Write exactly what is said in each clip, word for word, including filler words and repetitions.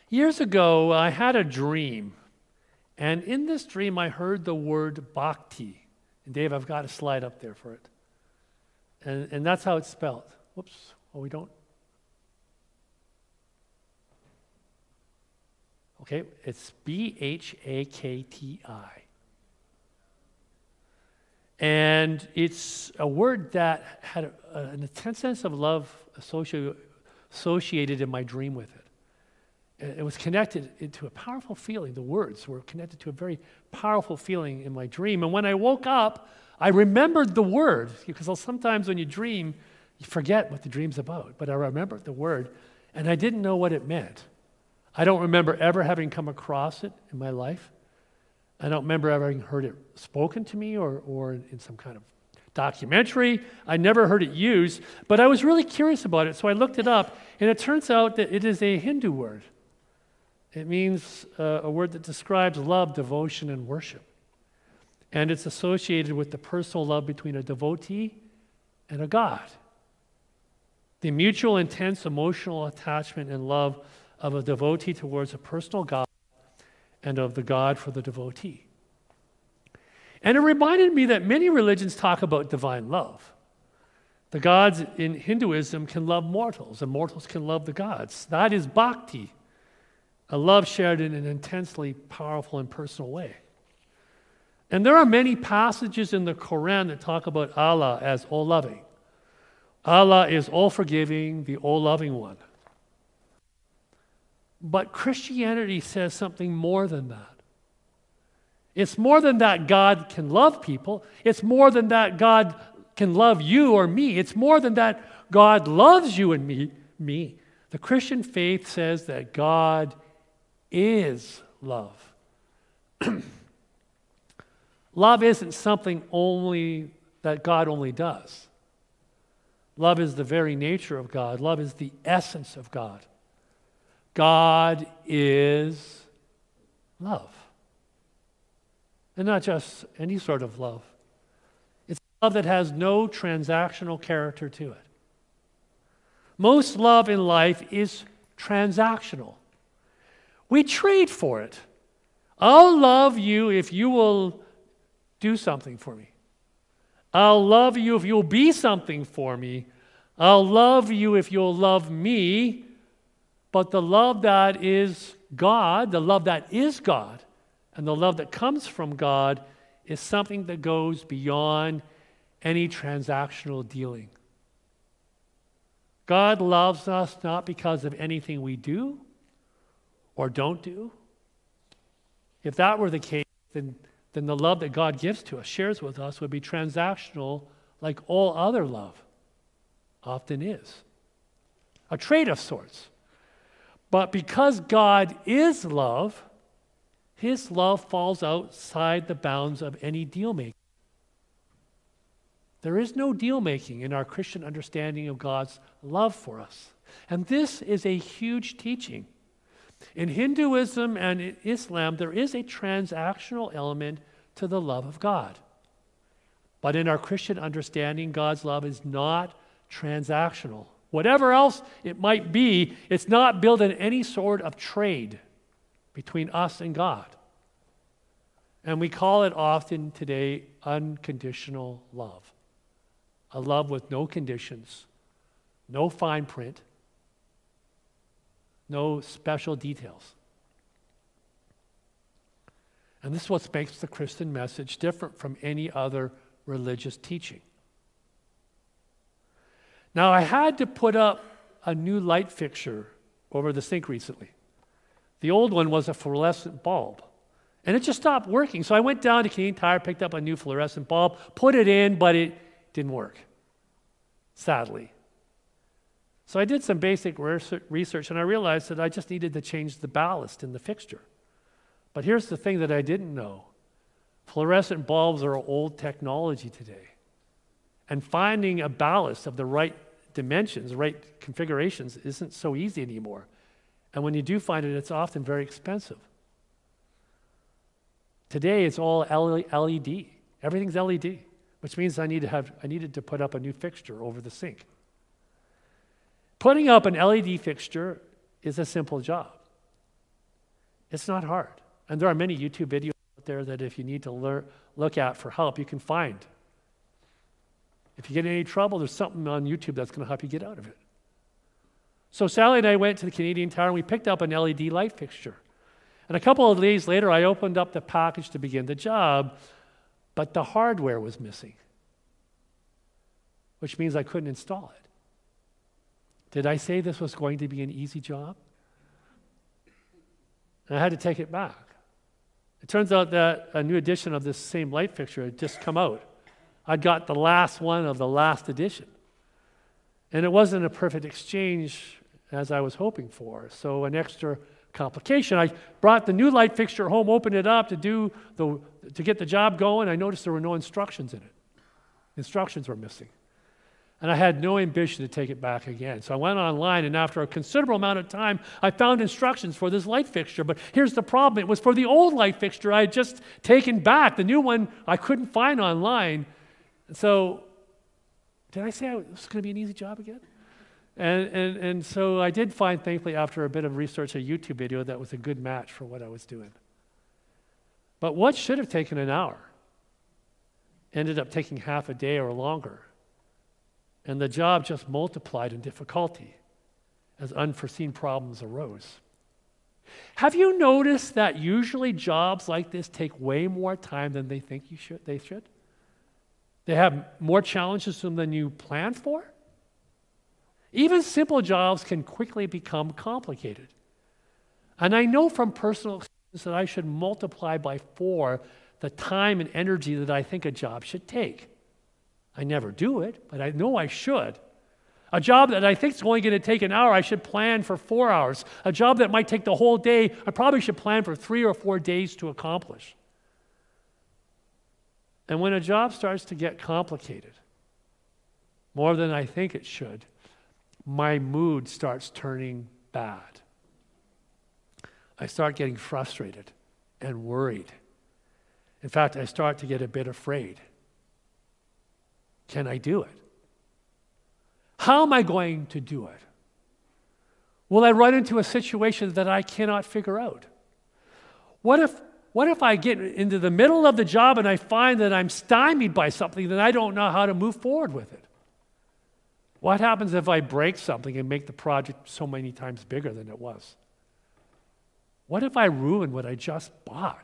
Years ago, I had a dream, and in this dream, I heard the word bhakti. And Dave, I've got a slide up there for it. And, and that's how it's spelled. Whoops, oh, we don't. Okay, it's B H A K T I. And it's a word that had a, a, an intense sense of love associated, associated in my dream with it. It was connected to a powerful feeling. The words were connected to a very powerful feeling in my dream. And when I woke up, I remembered the word, because sometimes when you dream, you forget what the dream's about. But I remembered the word, and I didn't know what it meant. I don't remember ever having come across it in my life. I don't remember ever having heard it spoken to me or, or in some kind of documentary. I never heard it used, but I was really curious about it, so I looked it up, and it turns out that it is a Hindu word. It means uh, a word that describes love, devotion, and worship. And it's associated with the personal love between a devotee and a God. The mutual, intense, emotional attachment and love of a devotee towards a personal God and of the God for the devotee. And it reminded me that many religions talk about divine love. The gods in Hinduism can love mortals, and mortals can love the gods. That is bhakti, a love shared in an intensely powerful and personal way. And there are many passages in the Quran that talk about Allah as all-loving. Allah is all-forgiving, the all-loving one. But Christianity says something more than that. It's more than that God can love people. It's more than that God can love you or me. It's more than that God loves you and me. me. The Christian faith says that God is love. Love isn't something only that God only does. Love is the very nature of God. Love is the essence of God. God is love. And not just any sort of love. It's love that has no transactional character to it. Most love in life is transactional. We trade for it. I'll love you if you will do something for me. I'll love you if you'll be something for me. I'll love you if you'll love me. But the love that is God, the love that is God, and the love that comes from God is something that goes beyond any transactional dealing. God loves us not because of anything we do or don't do. If that were the case, then, then the love that God gives to us, shares with us, would be transactional like all other love often is. A trade of sorts. But because God is love, His love falls outside the bounds of any deal-making. There is no deal-making in our Christian understanding of God's love for us. And this is a huge teaching. In Hinduism and in Islam, there is a transactional element to the love of God. But in our Christian understanding, God's love is not transactional. Whatever else it might be, it's not built in any sort of trade between us and God. And we call it often today unconditional love. A love with no conditions, no fine print, no special details. And this is what makes the Christian message different from any other religious teaching. Now, I had to put up a new light fixture over the sink recently. The old one was a fluorescent bulb, and it just stopped working. So I went down to Canadian Tire, picked up a new fluorescent bulb, put it in, but it didn't work, sadly. So I did some basic research, and I realized that I just needed to change the ballast in the fixture. But here's the thing that I didn't know. Fluorescent bulbs are old technology today. And finding a ballast of the right dimensions, right configurations, isn't so easy anymore. And when you do find it, it's often very expensive. Today, it's all L E D. Everything's L E D, which means I need to have I needed to put up a new fixture over the sink. Putting up an L E D fixture is a simple job. It's not hard. And there are many YouTube videos out there that if you need to learn, look at for help, you can find. If you get in any trouble, there's something on YouTube that's going to help you get out of it. So Sally and I went to the Canadian Tower and we picked up an L E D light fixture. And a couple of days later, I opened up the package to begin the job, but the hardware was missing, which means I couldn't install it. Did I say this was going to be an easy job? And I had to take it back. It turns out that a new edition of this same light fixture had just come out. I'd got the last one of the last edition. And it wasn't a perfect exchange as I was hoping for. So an extra complication. I brought the new light fixture home, opened it up to do the to get the job going. I noticed there were no instructions in it. Instructions were missing. And I had no ambition to take it back again. So I went online, and after a considerable amount of time, I found instructions for this light fixture. But here's the problem. It was for the old light fixture I had just taken back. The new one I couldn't find online. So did I say it was going to be an easy job again? And, and, and so I did find, thankfully, after a bit of research, a YouTube video that was a good match for what I was doing. But what should have taken an hour ended up taking half a day or longer. And the job just multiplied in difficulty as unforeseen problems arose. Have you noticed that usually jobs like this take way more time than they think you should, they should? They have more challenges to them than you planned for? Even simple jobs can quickly become complicated. And I know from personal experience that I should multiply by four the time and energy that I think a job should take. I never do it, but I know I should. A job that I think is only going to take an hour, I should plan for four hours. A job that might take the whole day, I probably should plan for three or four days to accomplish. And when a job starts to get complicated, more than I think it should, my mood starts turning bad. I start getting frustrated and worried. In fact, I start to get a bit afraid. Can I do it? How am I going to do it? Will I run into a situation that I cannot figure out? What if, what if I get into the middle of the job and I find that I'm stymied by something that I don't know how to move forward with it? What happens if I break something and make the project so many times bigger than it was? What if I ruin what I just bought?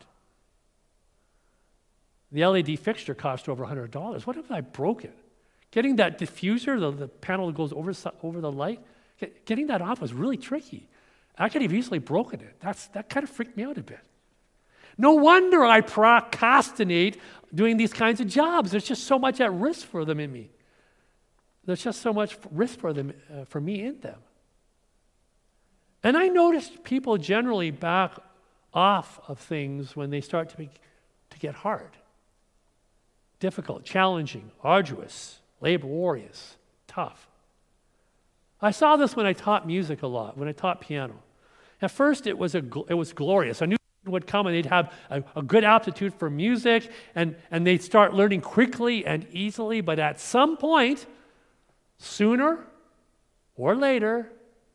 The L E D fixture cost over one hundred dollars. What if I broke it? Getting that diffuser, the, the panel that goes over, over the light, get, getting that off was really tricky. I could have easily broken it. That's, that kind of freaked me out a bit. No wonder I procrastinate doing these kinds of jobs. There's just so much at risk for them in me. There's just so much risk for them, uh, for me in them. And I noticed people generally back off of things when they start to, be, to get hard. Difficult, challenging, arduous, laborious, tough. I saw this when I taught music a lot, when I taught piano. At first, it was, a, it was glorious. A new student would come and they'd have a, a good aptitude for music, and, and they'd start learning quickly and easily, but at some point, sooner or later,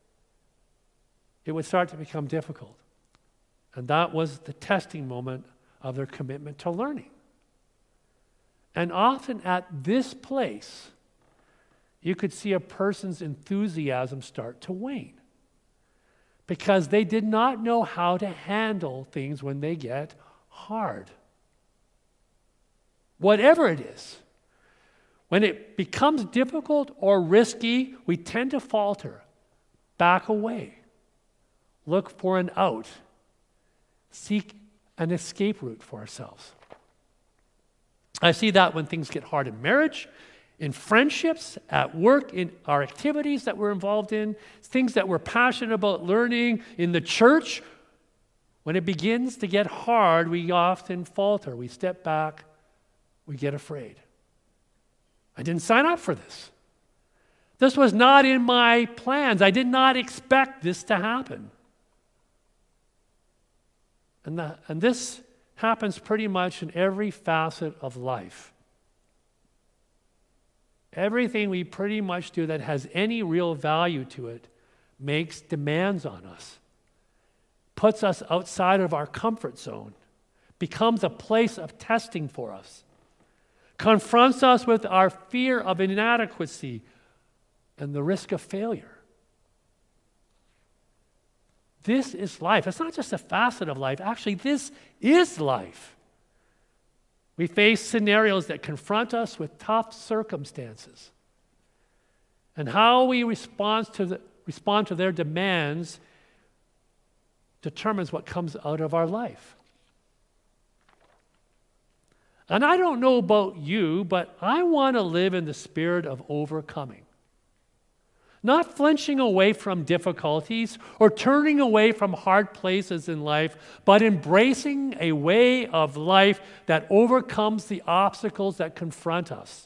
it would start to become difficult. And that was the testing moment of their commitment to learning. And often at this place, you could see a person's enthusiasm start to wane because they did not know how to handle things when they get hard. Whatever it is, when it becomes difficult or risky, we tend to falter, back away, look for an out, seek an escape route for ourselves. I see that when things get hard in marriage, in friendships, at work, in our activities that we're involved in, things that we're passionate about learning, in the church. When it begins to get hard, we often falter. We step back. We get afraid. I didn't sign up for this. This was not in my plans. I did not expect this to happen. And, the, and this happens pretty much in every facet of life. Everything we pretty much do that has any real value to it makes demands on us. puts us outside of our comfort zone, becomes a place of testing for us, confronts us with our fear of inadequacy and the risk of failure. This is life. It's not just a facet of life. Actually, this is life. We face scenarios that confront us with tough circumstances. And how we respond to, the, respond to their demands determines what comes out of our life. And I don't know about you, but I want to live in the spirit of overcoming. Not flinching away from difficulties or turning away from hard places in life, but embracing a way of life that overcomes the obstacles that confront us.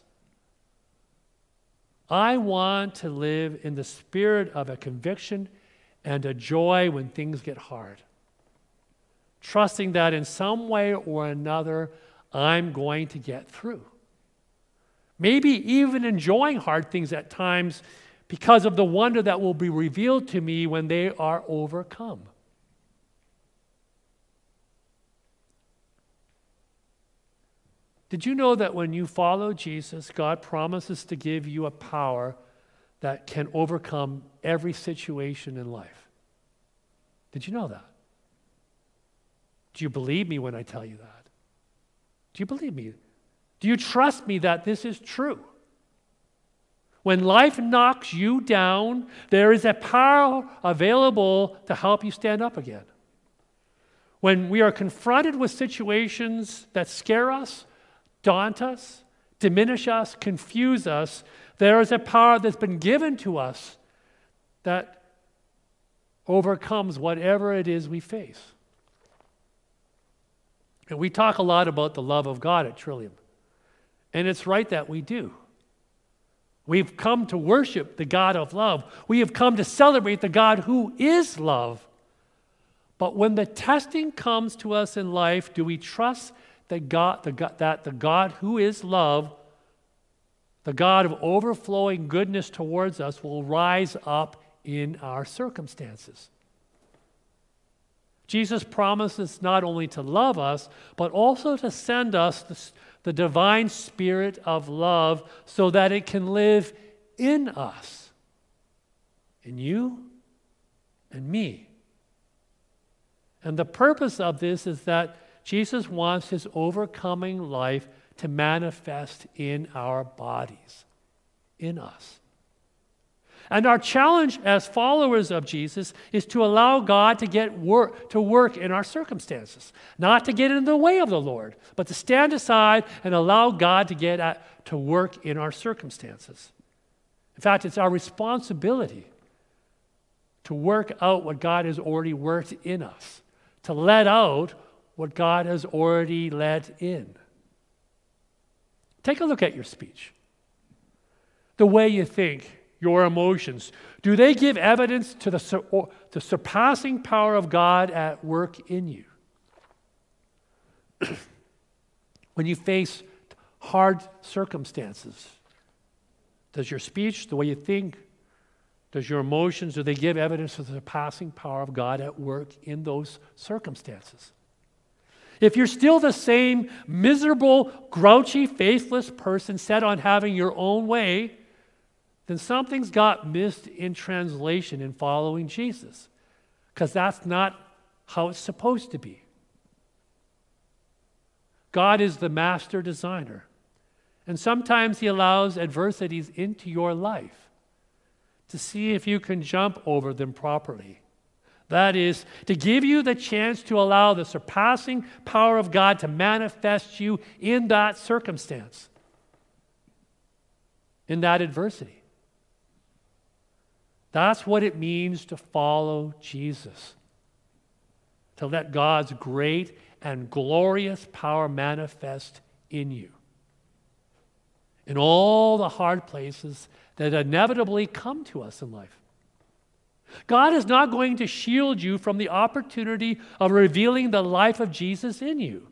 I want to live in the spirit of a conviction and a joy when things get hard, trusting that in some way or another, I'm going to get through. Maybe even enjoying hard things at times because of the wonder that will be revealed to me when they are overcome. Did you know that when you follow Jesus, God promises to give you a power that can overcome every situation in life? Did you know that? Do you believe me when I tell you that? Do you believe me? Do you trust me that this is true? When life knocks you down, there is a power available to help you stand up again. When we are confronted with situations that scare us, daunt us, diminish us, confuse us, there is a power that's been given to us that overcomes whatever it is we face. And we talk a lot about the love of God at Trillium. And it's right that we do. We've come to worship the God of love. We have come to celebrate the God who is love. But when the testing comes to us in life, do we trust that God, the God, that the God who is love, the God of overflowing goodness towards us, will rise up in our circumstances? Jesus promises not only to love us, but also to send us the, the divine spirit of love so that it can live in us, in you and me. And the purpose of this is that Jesus wants his overcoming life to manifest in our bodies, in us. And our challenge as followers of Jesus is to allow God to get work to work in our circumstances, not to get in the way of the Lord, but to stand aside and allow God to get at, to work in our circumstances. In fact, it's our responsibility to work out what God has already worked in us, to let out what God has already let in. Take a look at your speech, the way you think, your emotions. Do they give evidence to the, sur- the surpassing power of God at work in you? When you face hard circumstances, does your speech, the way you think, does your emotions, do they give evidence of the surpassing power of God at work in those circumstances? If you're still the same miserable, grouchy, faithless person set on having your own way, then something's got missed in translation in following Jesus, because that's not how it's supposed to be. God is the master designer, and sometimes he allows adversities into your life to see if you can jump over them properly. That is, to give you the chance to allow the surpassing power of God to manifest you in that circumstance, in that adversity. That's what it means to follow Jesus, to let God's great and glorious power manifest in you, in all the hard places that inevitably come to us in life. God is not going to shield you from the opportunity of revealing the life of Jesus in you.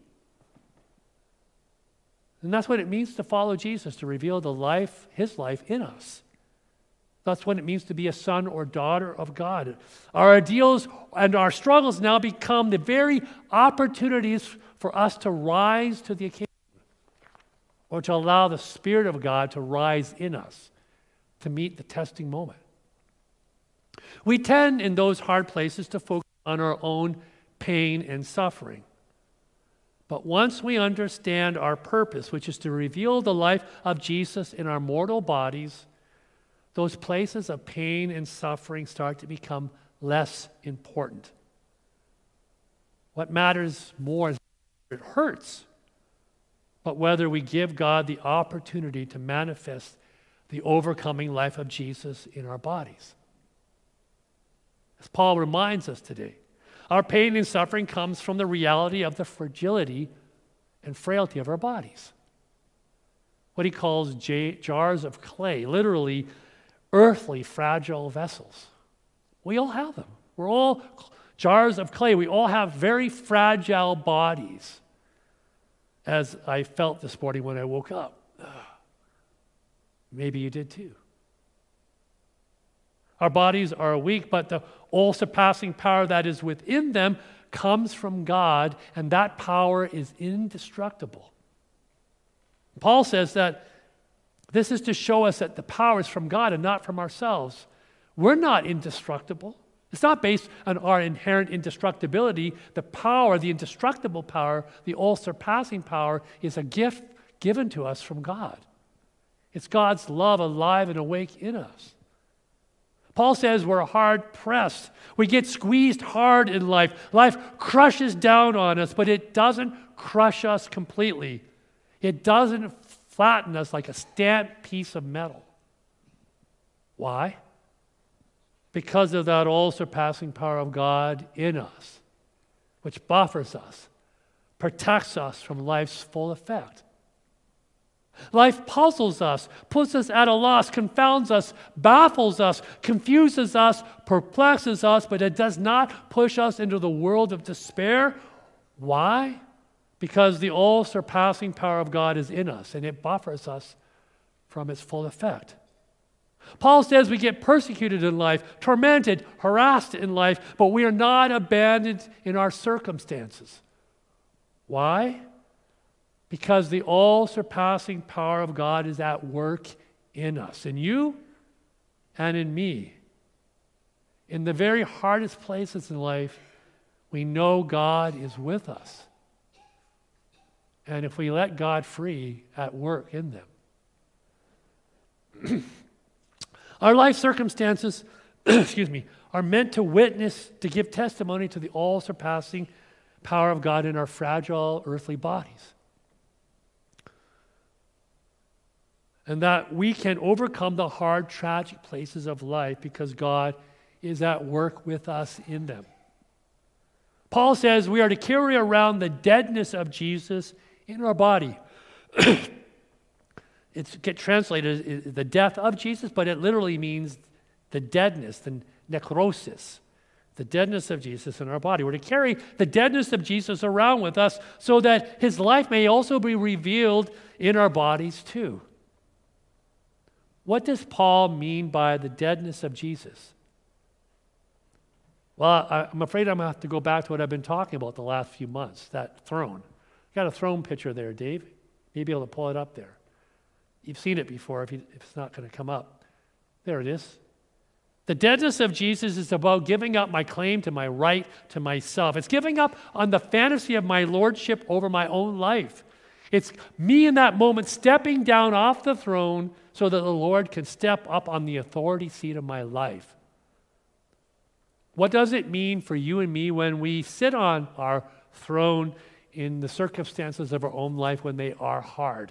And that's what it means to follow Jesus, to reveal the life, his life in us. That's what it means to be a son or daughter of God. Our ideals and our struggles now become the very opportunities for us to rise to the occasion, or to allow the Spirit of God to rise in us to meet the testing moment. We tend in those hard places to focus on our own pain and suffering. But once we understand our purpose, which is to reveal the life of Jesus in our mortal bodies, those places of pain and suffering start to become less important. What matters more is it hurts, but whether we give God the opportunity to manifest the overcoming life of Jesus in our bodies. As Paul reminds us today, our pain and suffering comes from the reality of the fragility and frailty of our bodies. What he calls j- jars of clay, literally earthly, fragile vessels. We all have them. We're all jars of clay. We all have very fragile bodies, as I felt this morning when I woke up. Ugh. Maybe you did too. Our bodies are weak, but the all-surpassing power that is within them comes from God, and that power is indestructible. Paul says that this is to show us that the power is from God and not from ourselves. We're not indestructible. It's not based on our inherent indestructibility. The power, the indestructible power, the all-surpassing power is a gift given to us from God. It's God's love alive and awake in us. Paul says we're hard pressed. We get squeezed hard in life. Life crushes down on us, but it doesn't crush us completely. It doesn't flatten us like a stamped piece of metal. Why? Because of that all-surpassing power of God in us, which buffers us, protects us from life's full effect. Life puzzles us, puts us at a loss, confounds us, baffles us, confuses us, perplexes us, but it does not push us into the world of despair. Why? Because the all-surpassing power of God is in us, and it buffers us from its full effect. Paul says we get persecuted in life, tormented, harassed in life, but we are not abandoned in our circumstances. Why? Because the all-surpassing power of God is at work in us, in you and in me. In the very hardest places in life, we know God is with us. And if we let God free, at work in them. Our life circumstances, excuse me, are meant to witness, to give testimony to the all-surpassing power of God in our fragile earthly bodies. And that we can overcome the hard, tragic places of life because God is at work with us in them. Paul says we are to carry around the deadness of Jesus in our body. It's get translated as the death of Jesus, but it literally means the deadness, the necrosis, the deadness of Jesus in our body. We're to carry the deadness of Jesus around with us so that his life may also be revealed in our bodies too. What does Paul mean by the deadness of Jesus? Well, I, I'm afraid I'm going to have to go back to what I've been talking about the last few months, that throne. Got a throne picture there, Dave. You'll be able to pull it up there. You've seen it before if, you, if it's not going to come up. There it is. The deadness of Jesus is about giving up my claim to my right to myself. It's giving up on the fantasy of my lordship over my own life. It's me in that moment stepping down off the throne so that the Lord can step up on the authority seat of my life. What does it mean for you and me when we sit on our throne in the circumstances of our own life when they are hard?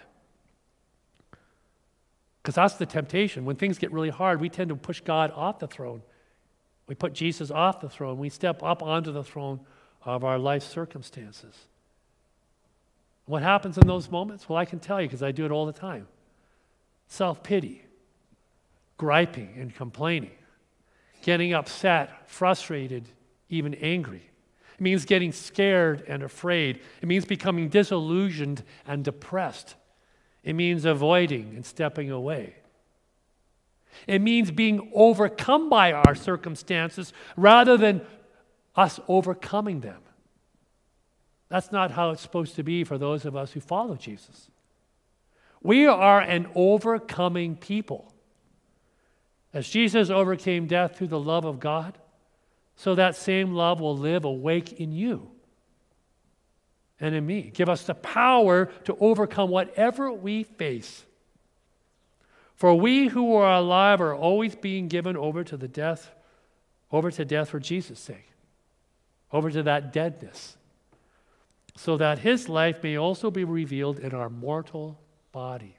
Because that's the temptation. When things get really hard, we tend to push God off the throne. We put Jesus off the throne. We step up onto the throne of our life circumstances. What happens in those moments? Well, I can tell you because I do it all the time. Self-pity, griping and complaining, getting upset, frustrated, even angry. It means getting scared and afraid. It means becoming disillusioned and depressed. It means avoiding and stepping away. It means being overcome by our circumstances rather than us overcoming them. That's not how it's supposed to be for those of us who follow Jesus. We are an overcoming people. As Jesus overcame death through the love of God, so that same love will live awake in you and in me. Give us the power to overcome whatever we face. For we who are alive are always being given over to the death, over to death for Jesus' sake, over to that deadness, so that his life may also be revealed in our mortal body.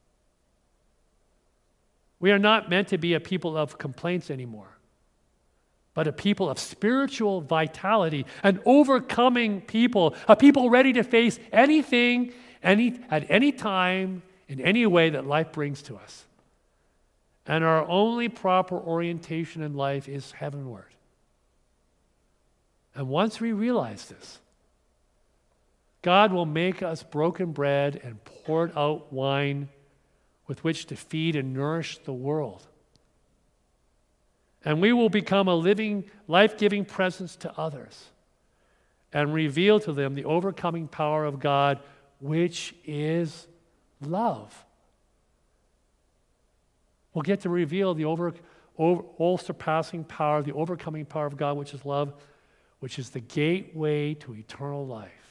We are not meant to be a people of complaints anymore, but a people of spiritual vitality, an overcoming people, a people ready to face anything, any, at any time, in any way that life brings to us. And our only proper orientation in life is heavenward. And once we realize this, God will make us broken bread and poured out wine with which to feed and nourish the world. And we will become a living, life-giving presence to others and reveal to them the overcoming power of God, which is love. We'll get to reveal the over, over, all-surpassing power, the overcoming power of God, which is love, which is the gateway to eternal life.